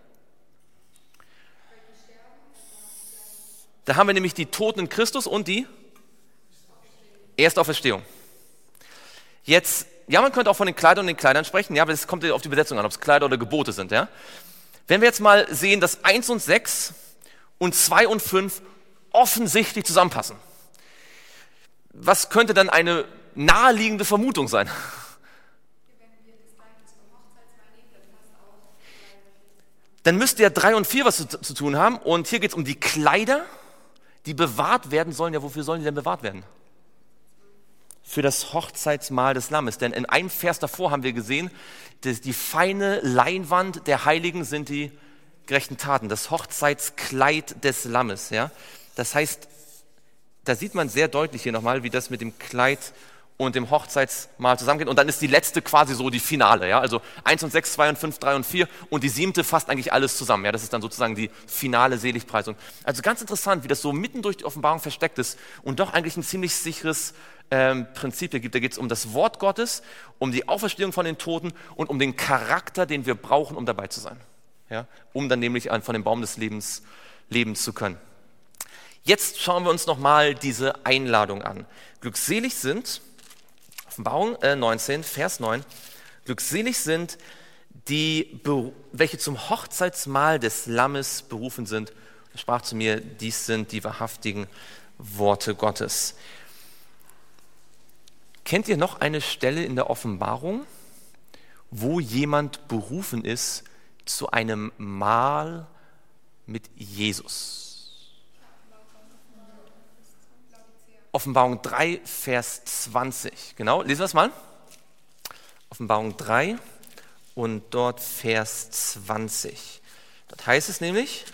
Da haben wir nämlich die Toten in Christus und die Erstauferstehung. Jetzt, ja, man könnte auch von den Kleidern und den Kleidern sprechen, ja, aber es kommt auf die Übersetzung an, ob es Kleider oder Gebote sind, ja. Wenn wir jetzt mal sehen, dass 1 und 6 und 2 und 5 offensichtlich zusammenpassen, was könnte dann eine naheliegende Vermutung sein? Dann müsste ja 3 und 4 was zu tun haben und hier geht es um die Kleider, die bewahrt werden sollen. Ja, wofür sollen die denn bewahrt werden? Für das Hochzeitsmahl des Lammes. Denn in einem Vers davor haben wir gesehen, dass die feine Leinwand der Heiligen sind die gerechten Taten, das Hochzeitskleid des Lammes. Ja? Das heißt, da sieht man sehr deutlich hier nochmal, wie das mit dem Kleid und dem Hochzeitsmahl zusammengeht. Und dann ist die letzte quasi so die Finale. Ja? Also 1 und 6, 2 und 5, 3 und 4 und die 7. fasst eigentlich alles zusammen. Ja? Das ist dann sozusagen die finale Seligpreisung. Also ganz interessant, wie das so mitten durch die Offenbarung versteckt ist und doch eigentlich ein ziemlich sicheres Prinzip hier gibt. Da geht es um das Wort Gottes, um die Auferstehung von den Toten und um den Charakter, den wir brauchen, um dabei zu sein. Ja? Um dann nämlich von dem Baum des Lebens leben zu können. Jetzt schauen wir uns nochmal diese Einladung an. Glückselig sind, Offenbarung 19, Vers 9, glückselig sind die, welche zum Hochzeitsmahl des Lammes berufen sind. Er sprach zu mir, dies sind die wahrhaftigen Worte Gottes. Kennt ihr noch eine Stelle in der Offenbarung, wo jemand berufen ist zu einem Mahl mit Jesus? Offenbarung 3, Vers 20. Genau, lesen wir es mal. Offenbarung 3 und dort Vers 20. Dort heißt es nämlich,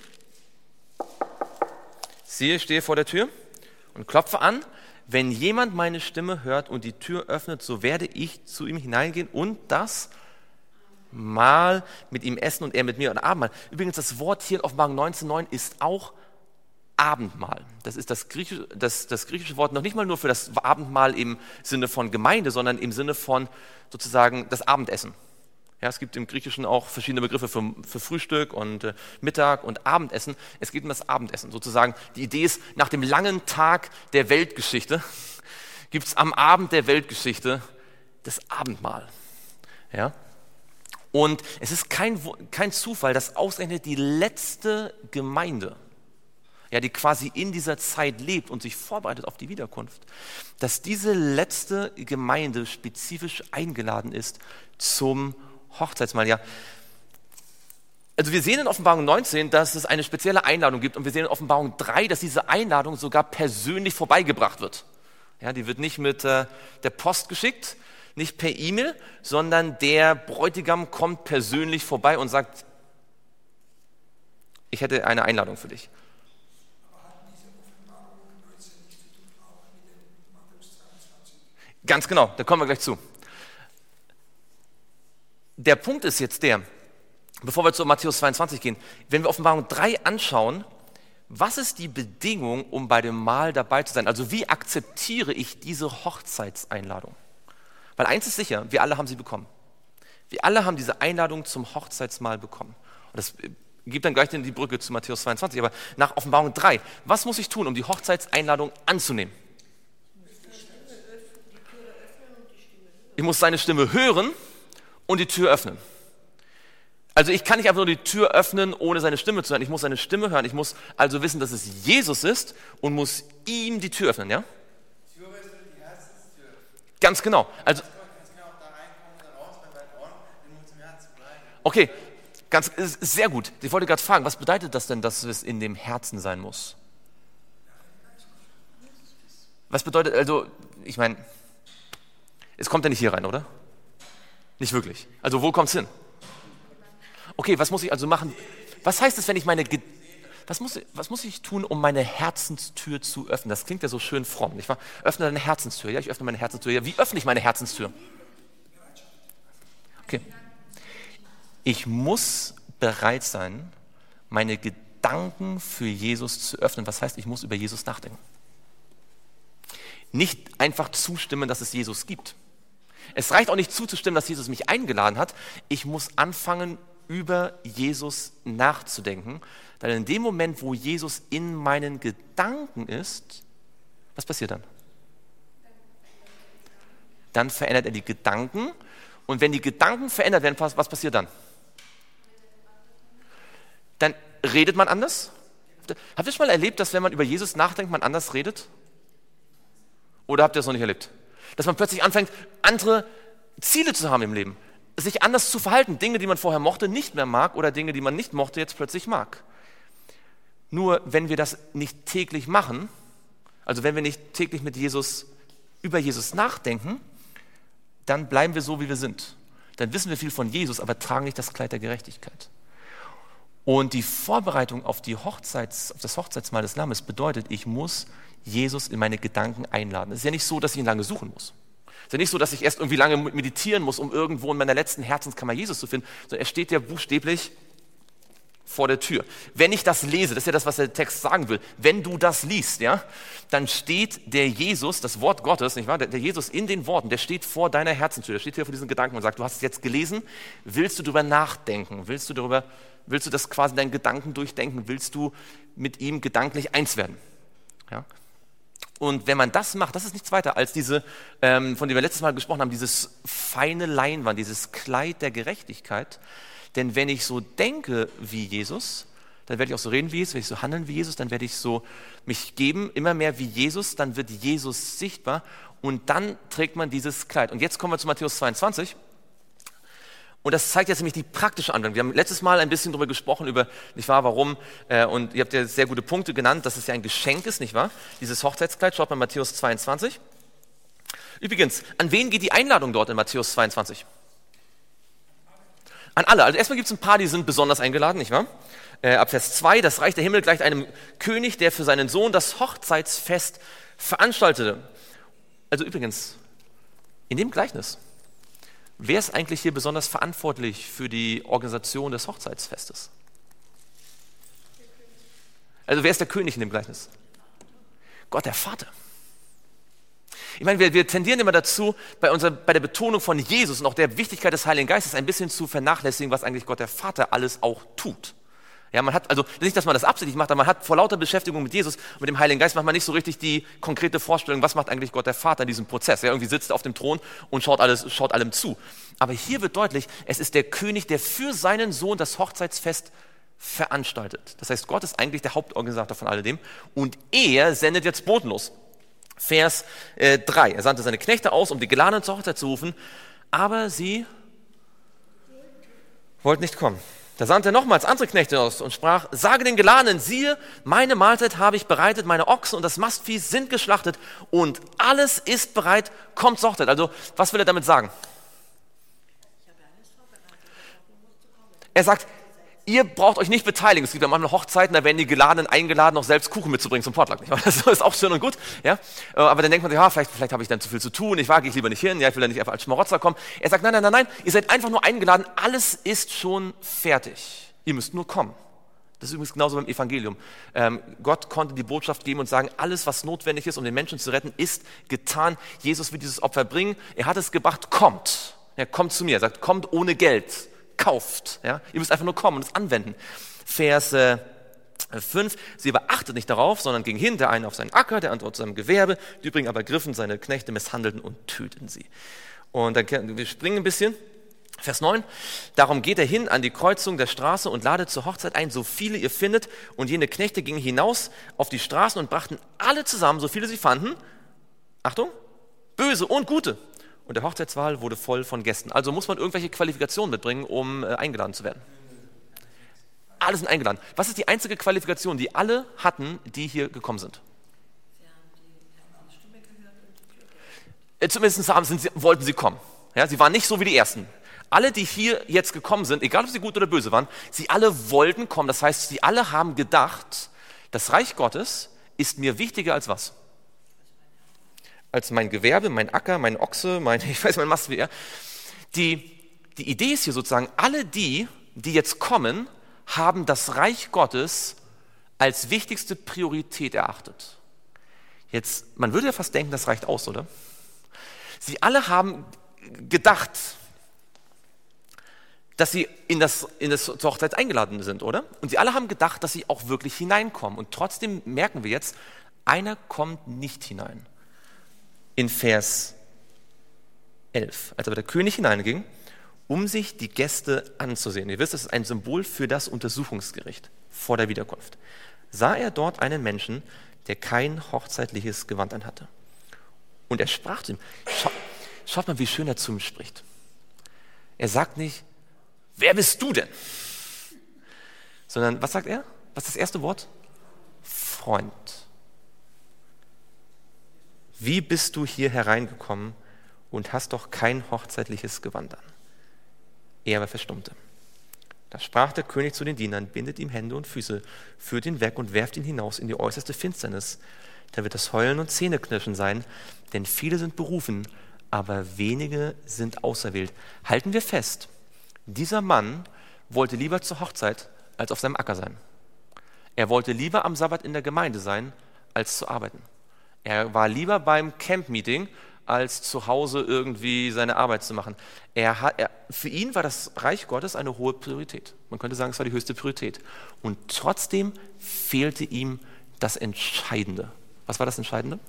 siehe, ich stehe vor der Tür und klopfe an. Wenn jemand meine Stimme hört und die Tür öffnet, so werde ich zu ihm hineingehen und das Mahl mit ihm essen und er mit mir ein Abendmahl. Übrigens, das Wort hier in Offenbarung 19,9 ist auch Abendmahl. Das ist das griechische Wort noch nicht mal nur für das Abendmahl im Sinne von Gemeinde, sondern im Sinne von sozusagen das Abendessen. Ja, es gibt im Griechischen auch verschiedene Begriffe für Frühstück und Mittag und Abendessen. Es geht um das Abendessen sozusagen. Die Idee ist, nach dem langen Tag der Weltgeschichte gibt es am Abend der Weltgeschichte das Abendmahl. Ja? Und es ist kein Zufall, dass ausgerechnet die letzte Gemeinde, ja, die quasi in dieser Zeit lebt und sich vorbereitet auf die Wiederkunft, dass diese letzte Gemeinde spezifisch eingeladen ist zum Hochzeitsmahl. Ja. Also wir sehen in Offenbarung 19, dass es eine spezielle Einladung gibt und wir sehen in Offenbarung 3, dass diese Einladung sogar persönlich vorbeigebracht wird. Ja, die wird nicht mit der Post geschickt, nicht per E-Mail, sondern der Bräutigam kommt persönlich vorbei und sagt, ich hätte eine Einladung für dich. Ganz genau, da kommen wir gleich zu. Der Punkt ist jetzt der, bevor wir zu Matthäus 22 gehen, wenn wir Offenbarung 3 anschauen, was ist die Bedingung, um bei dem Mahl dabei zu sein? Also wie akzeptiere ich diese Hochzeitseinladung? Weil eins ist sicher, wir alle haben sie bekommen. Wir alle haben diese Einladung zum Hochzeitsmahl bekommen. Und das gibt dann gleich die Brücke zu Matthäus 22. Aber nach Offenbarung 3, was muss ich tun, um die Hochzeitseinladung anzunehmen? Ich muss seine Stimme hören und die Tür öffnen. Also ich kann nicht einfach nur die Tür öffnen, ohne seine Stimme zu hören. Ich muss seine Stimme hören. Ich muss also wissen, dass es Jesus ist und muss ihm die Tür öffnen, ja? Die Tür ist die Herzenstür. Ganz genau. Also, Kannst du auch da reinkommen oder raus, bei deinen Ohren, den Mund zum Herzen bleiben. okay, Sehr gut. Ich wollte gerade fragen, was bedeutet das denn, dass es in dem Herzen sein muss? Was bedeutet, also, ich meine, es kommt ja nicht hier rein, oder? Nicht wirklich. Also wo kommt es hin? Okay, was muss ich also machen? Was heißt es, wenn ich was muss ich tun, um meine Herzenstür zu öffnen? Das klingt ja so schön fromm, nicht wahr? Öffne deine Herzenstür. Ja, ich öffne meine Herzenstür. Ja, wie öffne ich meine Herzenstür? Okay. Ich muss bereit sein, meine Gedanken für Jesus zu öffnen. Was heißt, ich muss über Jesus nachdenken? Nicht einfach zustimmen, dass es Jesus gibt. Es reicht auch nicht zuzustimmen, dass Jesus mich eingeladen hat. Ich muss anfangen, über Jesus nachzudenken. Denn in dem Moment, wo Jesus in meinen Gedanken ist, was passiert dann? Dann verändert er die Gedanken. Und wenn die Gedanken verändert werden, was passiert dann? Dann redet man anders. Habt ihr schon mal erlebt, dass wenn man über Jesus nachdenkt, man anders redet? Oder habt ihr das noch nicht erlebt? Dass man plötzlich anfängt, andere Ziele zu haben im Leben. Sich anders zu verhalten. Dinge, die man vorher mochte, nicht mehr mag oder Dinge, die man nicht mochte, jetzt plötzlich mag. Nur wenn wir das nicht täglich machen, also wenn wir nicht täglich über Jesus nachdenken, dann bleiben wir so, wie wir sind. Dann wissen wir viel von Jesus, aber tragen nicht das Kleid der Gerechtigkeit. Und die Vorbereitung auf das Hochzeitsmahl des Lammes bedeutet, ich muss Jesus in meine Gedanken einladen. Es ist ja nicht so, dass ich ihn lange suchen muss. Es ist ja nicht so, dass ich erst irgendwie lange meditieren muss, um irgendwo in meiner letzten Herzenskammer Jesus zu finden, sondern er steht ja buchstäblich vor der Tür. Wenn ich das lese, das ist ja das, was der Text sagen will, wenn du das liest, ja, dann steht der Jesus, das Wort Gottes, nicht wahr? Der Jesus in den Worten, der steht vor deiner Herzenstür, der steht hier vor diesen Gedanken und sagt, du hast es jetzt gelesen, willst du darüber nachdenken, willst du das quasi in deinen Gedanken durchdenken, willst du mit ihm gedanklich eins werden? Ja? Und wenn man das macht, das ist nichts weiter als diese, von dem wir letztes Mal gesprochen haben, dieses feine Leinwand, dieses Kleid der Gerechtigkeit. Denn wenn ich so denke wie Jesus, dann werde ich auch so reden wie Jesus, wenn ich so handeln wie Jesus, dann werde ich so mich geben, immer mehr wie Jesus, dann wird Jesus sichtbar und dann trägt man dieses Kleid. Und jetzt kommen wir zu Matthäus 22. Und das zeigt jetzt nämlich die praktische Anwendung. Wir haben letztes Mal ein bisschen darüber gesprochen, nicht wahr, warum, und ihr habt ja sehr gute Punkte genannt, dass es ja ein Geschenk ist, nicht wahr? Dieses Hochzeitskleid, schaut mal Matthäus 22. Übrigens, an wen geht die Einladung dort in Matthäus 22? An alle. Also erstmal gibt es ein paar, die sind besonders eingeladen, nicht wahr? Ab Vers 2, das Reich der Himmel gleicht einem König, der für seinen Sohn das Hochzeitsfest veranstaltete. Also übrigens, in dem Gleichnis, wer ist eigentlich hier besonders verantwortlich für die Organisation des Hochzeitsfestes? Also wer ist der König in dem Gleichnis? Gott, der Vater. Ich meine, wir tendieren immer dazu, bei der Betonung von Jesus und auch der Wichtigkeit des Heiligen Geistes ein bisschen zu vernachlässigen, was eigentlich Gott, der Vater, alles auch tut. Ja, man hat, also nicht, dass man das absichtlich macht, aber man hat vor lauter Beschäftigung mit Jesus und mit dem Heiligen Geist macht man nicht so richtig die konkrete Vorstellung, was macht eigentlich Gott, der Vater, in diesem Prozess. Ja, irgendwie sitzt er auf dem Thron und schaut allem zu. Aber hier wird deutlich, es ist der König, der für seinen Sohn das Hochzeitsfest veranstaltet. Das heißt, Gott ist eigentlich der Hauptorganisator von alledem und er sendet jetzt botenlos. Vers 3. Er sandte seine Knechte aus, um die Geladenen zur Hochzeit zu rufen, aber sie wollten nicht kommen. Da sandte er nochmals andere Knechte aus und sprach, sage den Geladenen, siehe, meine Mahlzeit habe ich bereitet, meine Ochsen und das Mastvieh sind geschlachtet und alles ist bereit, kommt zur Hochzeit. Also, was will er damit sagen? Er sagt, ihr braucht euch nicht beteiligen. Es gibt ja manchmal Hochzeiten, da werden die Geladenen eingeladen, noch selbst Kuchen mitzubringen zum Potluck. Das ist auch schön und gut. Ja? Aber dann denkt man sich, ja, vielleicht habe ich dann zu viel zu tun, gehe ich lieber nicht hin, ja, ich will ja nicht einfach als Schmarotzer kommen. Er sagt, nein, ihr seid einfach nur eingeladen, alles ist schon fertig. Ihr müsst nur kommen. Das ist übrigens genauso beim Evangelium. Gott konnte die Botschaft geben und sagen, alles, was notwendig ist, um den Menschen zu retten, ist getan. Jesus wird dieses Opfer bringen. Er hat es gebracht, kommt. Ja, kommt zu mir. Er sagt, kommt ohne Geld. Kauft. Ja? Ihr müsst einfach nur kommen und es anwenden. Vers 5, sie aber achtet nicht darauf, sondern ging hin, der eine auf seinen Acker, der andere zu seinem Gewerbe, die übrigen aber griffen seine Knechte, misshandelten und töteten sie. Und dann, wir springen ein bisschen. Vers 9, darum geht er hin an die Kreuzung der Straße und ladet zur Hochzeit ein, so viele ihr findet. Und jene Knechte gingen hinaus auf die Straßen und brachten alle zusammen, so viele sie fanden, Achtung, böse und gute. Und der Hochzeitssaal wurde voll von Gästen. Also muss man irgendwelche Qualifikationen mitbringen, um eingeladen zu werden. Alle sind eingeladen. Was ist die einzige Qualifikation, die alle hatten, die hier gekommen sind? Zumindest wollten sie kommen. Ja, sie waren nicht so wie die Ersten. Alle, die hier jetzt gekommen sind, egal ob sie gut oder böse waren, sie alle wollten kommen. Das heißt, sie alle haben gedacht, das Reich Gottes ist mir wichtiger als was? Als mein Gewerbe, mein Acker, mein Ochse, mein Mast. Die Idee ist hier sozusagen, alle die jetzt kommen, haben das Reich Gottes als wichtigste Priorität erachtet. Jetzt, man würde ja fast denken, das reicht aus, oder? Sie alle haben gedacht, dass sie in das zur Hochzeit eingeladen sind, oder? Und sie alle haben gedacht, dass sie auch wirklich hineinkommen. Und trotzdem merken wir jetzt, einer kommt nicht hinein. In Vers 11, als aber der König hineinging, um sich die Gäste anzusehen. Ihr wisst, das ist ein Symbol für das Untersuchungsgericht vor der Wiederkunft. Sah er dort einen Menschen, der kein hochzeitliches Gewand anhatte. Und er sprach zu ihm, schaut mal, wie schön er zu ihm spricht. Er sagt nicht, wer bist du denn? Sondern, was sagt er? Was ist das erste Wort? Freund. Wie bist du hier hereingekommen und hast doch kein hochzeitliches Gewand an? Er aber verstummte. Da sprach der König zu den Dienern, bindet ihm Hände und Füße, führt ihn weg und werft ihn hinaus in die äußerste Finsternis. Da wird das Heulen und Zähneknirschen sein, denn viele sind berufen, aber wenige sind auserwählt. Halten wir fest, dieser Mann wollte lieber zur Hochzeit als auf seinem Acker sein. Er wollte lieber am Sabbat in der Gemeinde sein, als zu arbeiten. Er war lieber beim Camp-Meeting, als zu Hause irgendwie seine Arbeit zu machen. Für ihn war das Reich Gottes eine hohe Priorität. Man könnte sagen, es war die höchste Priorität. Und trotzdem fehlte ihm das Entscheidende. Was war das Entscheidende?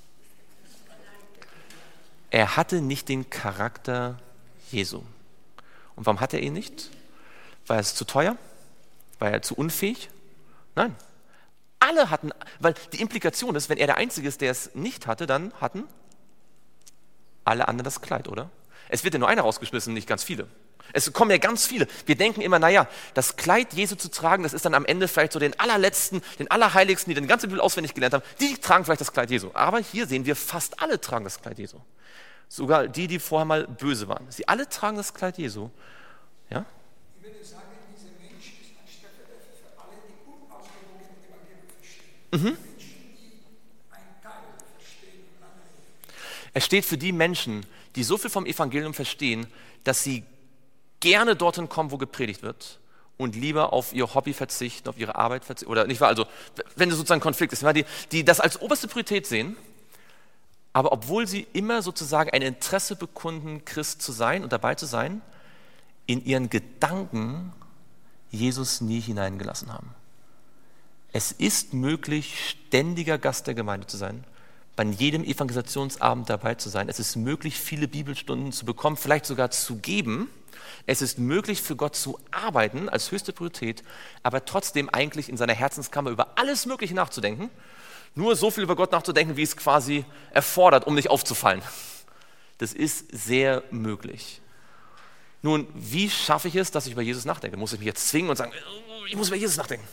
Er hatte nicht den Charakter Jesu. Und warum hat er ihn nicht? War es zu teuer? War er zu unfähig? Nein. Alle hatten, weil die Implikation ist, wenn er der Einzige ist, der es nicht hatte, dann hatten alle anderen das Kleid, oder? Es wird ja nur einer rausgeschmissen, nicht ganz viele. Es kommen ja ganz viele. Wir denken immer, naja, das Kleid Jesu zu tragen, das ist dann am Ende vielleicht so den allerletzten, den allerheiligsten, die den ganze Bibel auswendig gelernt haben, die tragen vielleicht das Kleid Jesu. Aber hier sehen wir, fast alle tragen das Kleid Jesu. Sogar die vorher mal böse waren. Sie alle tragen das Kleid Jesu. Ja? Ich würde sagen, dieser Mensch ist ein Stellvertreter für alle, die unausgewogenen Evangelium verstehen. Menschen, die einen Teil verstehen und andere nicht. Es steht für die Menschen, die so viel vom Evangelium verstehen, dass sie gerne dorthin kommen, wo gepredigt wird und lieber auf ihr Hobby verzichten, auf ihre Arbeit verzichten, oder nicht wahr? Also, wenn es sozusagen ein Konflikt ist, die das als oberste Priorität sehen, aber obwohl sie immer sozusagen ein Interesse bekunden, Christ zu sein und dabei zu sein, in ihren Gedanken Jesus nie hineingelassen haben. Es ist möglich, ständiger Gast der Gemeinde zu sein, bei jedem Evangelisationsabend dabei zu sein. Es ist möglich, viele Bibelstunden zu bekommen, vielleicht sogar zu geben. Es ist möglich, für Gott zu arbeiten als höchste Priorität, aber trotzdem eigentlich in seiner Herzenskammer über alles Mögliche nachzudenken. Nur so viel über Gott nachzudenken, wie es quasi erfordert, um nicht aufzufallen. Das ist sehr möglich. Nun, wie schaffe ich es, dass ich über Jesus nachdenke? Muss ich mich jetzt zwingen und sagen, ich muss über Jesus nachdenken?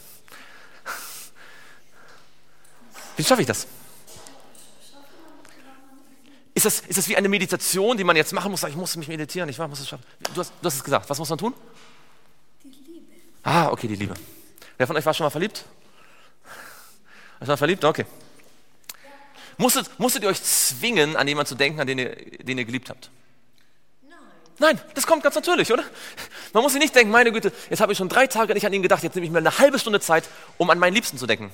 Wie schaffe ich das? Ist das wie eine Meditation, die man jetzt machen muss? Ich muss mich meditieren, ich muss es schaffen. Du hast es gesagt. Was muss man tun? Die Liebe. Ah, okay, die Liebe. Wer von euch war schon mal verliebt? War schon mal verliebt? Okay. Musstet ihr euch zwingen, an jemanden zu denken, an den ihr geliebt habt? Nein, das kommt ganz natürlich, oder? Man muss sich nicht denken, meine Güte, jetzt habe ich schon 3 Tage nicht an ihn gedacht, jetzt nehme ich mir eine halbe Stunde Zeit, um an meinen Liebsten zu denken.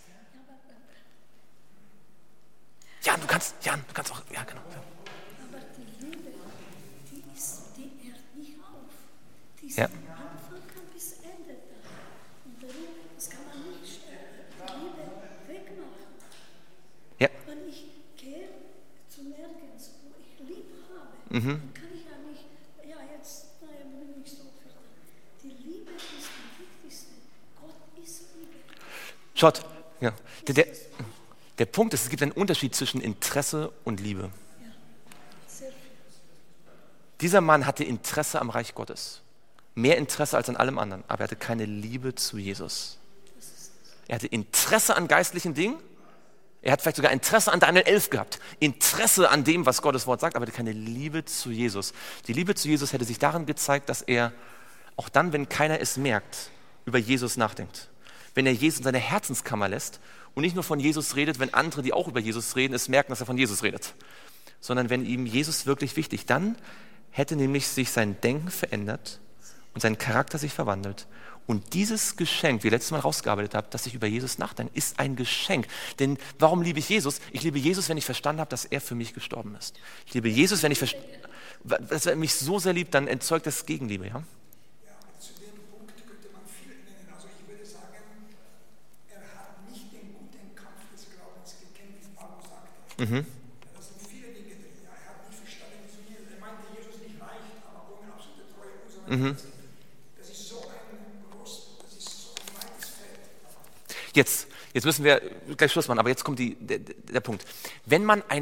Jan, du kannst auch, ja genau. Aber die Liebe, die hört nicht auf. Die ist Ja. von Anfang bis Ende da. Und darum, das kann man nicht die Liebe wegmachen. Ja. Wenn ich gehe zu nirgends, wo ich lieb habe, dann kann ich ja nicht, bin ich so verdammt. Die Liebe ist die wichtigste. Gott ist Liebe. Schaut, ja. Der Punkt ist, es gibt einen Unterschied zwischen Interesse und Liebe. Sehr viel. Dieser Mann hatte Interesse am Reich Gottes. mehr Interesse als an allem anderen, aber er hatte keine Liebe zu Jesus. Er hatte Interesse an geistlichen Dingen. Er hat vielleicht sogar Interesse an Daniel 11 gehabt. Interesse an dem, was Gottes Wort sagt, aber er hatte keine Liebe zu Jesus. Die Liebe zu Jesus hätte sich darin gezeigt, dass er auch dann, wenn keiner es merkt, über Jesus nachdenkt. Wenn er Jesus in seine Herzenskammer lässt und nicht nur von Jesus redet, wenn andere, die auch über Jesus reden, es merken, dass er von Jesus redet. Sondern wenn ihm Jesus wirklich wichtig, dann hätte nämlich sich sein Denken verändert und sein Charakter sich verwandelt. Und dieses Geschenk, wie ihr letztes Mal rausgearbeitet habt, dass ich über Jesus nachdenke, ist ein Geschenk. Denn warum liebe ich Jesus? Ich liebe Jesus, wenn ich verstanden habe, dass er für mich gestorben ist. Ich liebe Jesus, wenn ich dass er mich so sehr liebt, dann erzeugt das Gegenliebe. Ja? Ja, zu dem Punkt könnte man viel nennen. Also ich würde sagen, er hat nicht den guten Kampf des Glaubens gekämpft, wie Paulus sagte. Das sind viele Dinge drin. Ja, er hat nicht verstanden, wie zu Jesus. Er meinte, Jesus nicht reicht, aber ohne absolute Treue und so weiter. Das ist so ein weites Feld. Jetzt müssen wir gleich Schluss machen, aber jetzt kommt der Punkt. Wenn man eine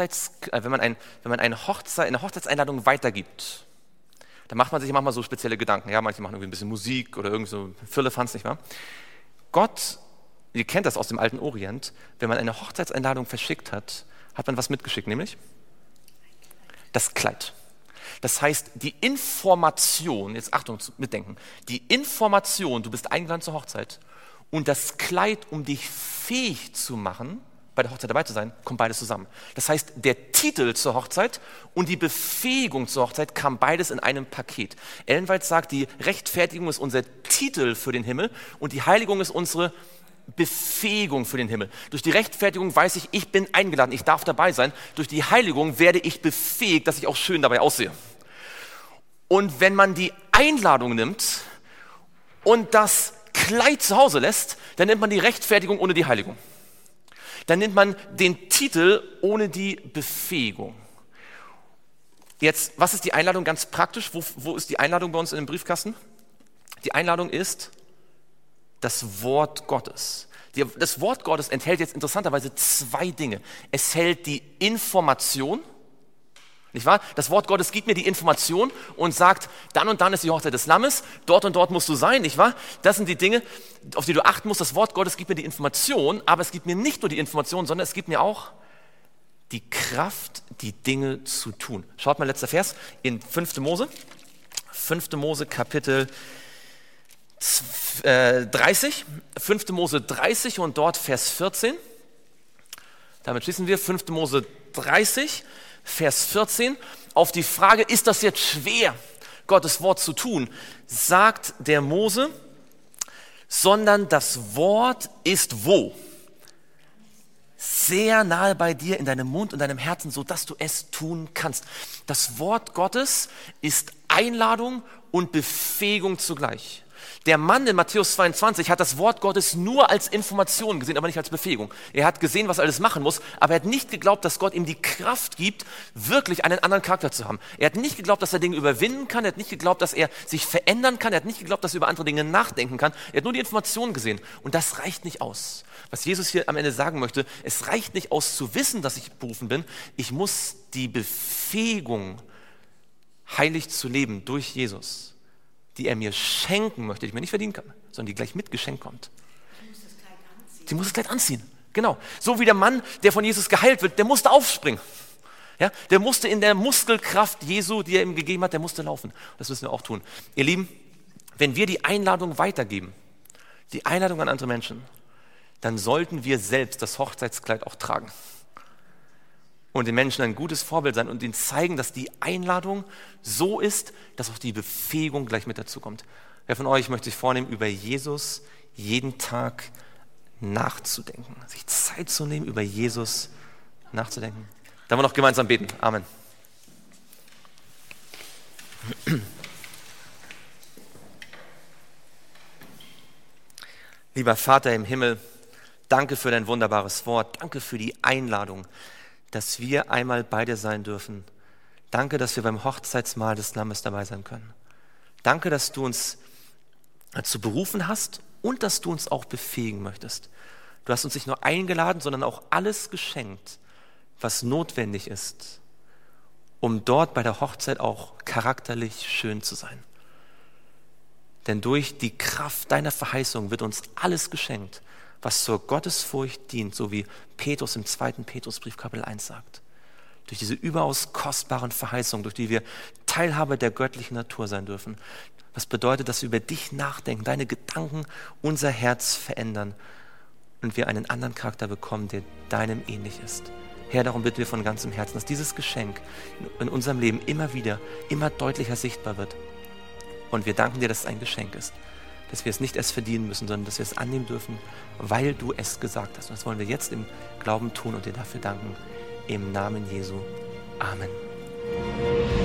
Hochzeitseinladung weitergibt, dann macht man sich manchmal so spezielle Gedanken. Ja, manche machen irgendwie ein bisschen Musik oder irgend so Firlefanz, nicht wahr? Gott, ihr kennt das aus dem alten Orient, wenn man eine Hochzeitseinladung verschickt hat, hat man was mitgeschickt, nämlich das Kleid. Das heißt, die Information, jetzt Achtung, mitdenken, die Information, du bist eingeladen zur Hochzeit und das Kleid, um dich fähig zu machen, bei der Hochzeit dabei zu sein, kommt beides zusammen. Das heißt, der Titel zur Hochzeit und die Befähigung zur Hochzeit kam beides in einem Paket. Ellen White sagt, die Rechtfertigung ist unser Titel für den Himmel und die Heiligung ist unsere Befähigung für den Himmel. Durch die Rechtfertigung weiß ich, ich bin eingeladen, ich darf dabei sein. Durch die Heiligung werde ich befähigt, dass ich auch schön dabei aussehe. Und wenn man die Einladung nimmt und das Kleid zu Hause lässt, dann nimmt man die Rechtfertigung ohne die Heiligung. Dann nimmt man den Titel ohne die Befähigung. Jetzt, was ist die Einladung ganz praktisch? Wo ist die Einladung bei uns in dem Briefkasten? Die Einladung ist das Wort Gottes. Das Wort Gottes enthält jetzt interessanterweise zwei Dinge. Es hält die Information, nicht wahr? Das Wort Gottes gibt mir die Information und sagt, dann und dann ist die Hochzeit des Lammes, dort und dort musst du sein, nicht wahr? Das sind die Dinge, auf die du achten musst. Das Wort Gottes gibt mir die Information, aber es gibt mir nicht nur die Information, sondern es gibt mir auch die Kraft, die Dinge zu tun. Schaut mal, letzter Vers in 5. Mose. 5. Mose Kapitel 30. 5. Mose 30 und dort Vers 14. Damit schließen wir 5. Mose 30. Vers 14, auf die Frage, ist das jetzt schwer, Gottes Wort zu tun, sagt der Mose, sondern das Wort ist wo? Sehr nahe bei dir in deinem Mund und deinem Herzen, sodass du es tun kannst. Das Wort Gottes ist Einladung und Befähigung zugleich. Der Mann in Matthäus 22 hat das Wort Gottes nur als Information gesehen, aber nicht als Befähigung. Er hat gesehen, was er alles machen muss, aber er hat nicht geglaubt, dass Gott ihm die Kraft gibt, wirklich einen anderen Charakter zu haben. Er hat nicht geglaubt, dass er Dinge überwinden kann, er hat nicht geglaubt, dass er sich verändern kann, er hat nicht geglaubt, dass er über andere Dinge nachdenken kann. Er hat nur die Information gesehen und das reicht nicht aus. Was Jesus hier am Ende sagen möchte, es reicht nicht aus zu wissen, dass ich berufen bin, ich muss die Befähigung, heilig zu leben durch Jesus, die er mir schenken möchte, die ich mir nicht verdienen kann, sondern die gleich mit Geschenk kommt. Sie muss das Kleid anziehen. Genau. So wie der Mann, der von Jesus geheilt wird, der musste aufspringen. Ja? Der musste in der Muskelkraft Jesu, die er ihm gegeben hat, der musste laufen. Das müssen wir auch tun. Ihr Lieben, wenn wir die Einladung weitergeben, die Einladung an andere Menschen, dann sollten wir selbst das Hochzeitskleid auch tragen. Und den Menschen ein gutes Vorbild sein und ihnen zeigen, dass die Einladung so ist, dass auch die Befähigung gleich mit dazu kommt. Wer von euch möchte sich vornehmen, über Jesus jeden Tag nachzudenken, sich Zeit zu nehmen, über Jesus nachzudenken? Dann wollen wir noch gemeinsam beten. Amen. Lieber Vater im Himmel, danke für dein wunderbares Wort, danke für die Einladung, dass wir einmal bei dir sein dürfen. Danke, dass wir beim Hochzeitsmahl des Lammes dabei sein können. Danke, dass du uns dazu berufen hast und dass du uns auch befähigen möchtest. Du hast uns nicht nur eingeladen, sondern auch alles geschenkt, was notwendig ist, um dort bei der Hochzeit auch charakterlich schön zu sein. Denn durch die Kraft deiner Verheißung wird uns alles geschenkt, was zur Gottesfurcht dient, so wie Petrus im 2. Petrusbrief Kapitel 1 sagt. Durch diese überaus kostbaren Verheißungen, durch die wir Teilhaber der göttlichen Natur sein dürfen. Was bedeutet, dass wir über dich nachdenken, deine Gedanken unser Herz verändern und wir einen anderen Charakter bekommen, der deinem ähnlich ist. Herr, darum bitten wir von ganzem Herzen, dass dieses Geschenk in unserem Leben immer wieder, immer deutlicher sichtbar wird. Und wir danken dir, dass es ein Geschenk ist, dass wir es nicht erst verdienen müssen, sondern dass wir es annehmen dürfen, weil du es gesagt hast. Und das wollen wir jetzt im Glauben tun und dir dafür danken. Im Namen Jesu. Amen.